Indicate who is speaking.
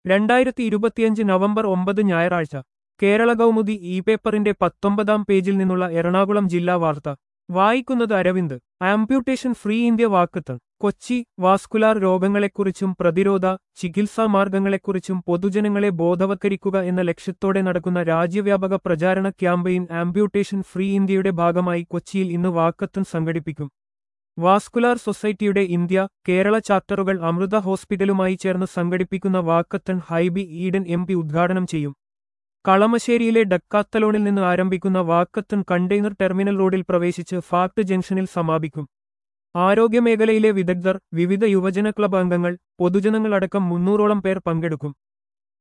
Speaker 1: 2025 November 9 ഞായറാഴ്ച Kerala Kaumudi E പേപ്പറിന്റെ 19-ാം പേജിൽ നിന്നുള്ള എറണാകുളം ജില്ലാ വാർത്ത വായിക്കുന്നത് Aravind. Amputation free India walkathon Kochi. Vascular രോഗങ്ങളെക്കുറിച്ചും പ്രതിരോധ ചികിത്സാ മാർഗങ്ങളെക്കുറിച്ചും പൊതുജനങ്ങളെ ബോധവത്കരിക്കുക എന്ന ലക്ഷ്യത്തോടെ നടക്കുന്ന രാജ്യവ്യാപക പ്രചാരണ ക്യാമ്പയിൻ ആംപ്യൂട്ടേഷൻ ഫ്രീ ഇന്ത്യയുടെ ഭാഗമായി കൊച്ചിയിൽ ഇന്ന് വാക്കത്തൺ സംഘടിപ്പിക്കും. വാസ്കുലാർ സൊസൈറ്റിയുടെ ഇന്ത്യ, കേരള ചാപ്റ്ററുകൾ അമൃത ഹോസ്പിറ്റലുമായി ചേർന്ന് സംഘടിപ്പിക്കുന്ന വാക്കത്തൺ ഹൈബി ഈഡൻ എം.പി. ഉദ്ഘാടനം ചെയ്യും. കളമശ്ശേരിയിലെ ഡക്കാത്തലോണിൽ നിന്ന് ആരംഭിക്കുന്ന വാക്കത്തൺ കണ്ടെയ്നർ ടെർമിനൽ റോഡിൽ പ്രവേശിച്ച് ഫാക്ട് ജംഗ്ഷനിൽ സമാപിക്കും. ആരോഗ്യമേഖലയിലെ വിദഗ്ധർ, വിവിധ യുവജന ക്ലബ് അംഗങ്ങൾ, പൊതുജനങ്ങളടക്കം 300ഓളം പേർ പങ്കെടുക്കും.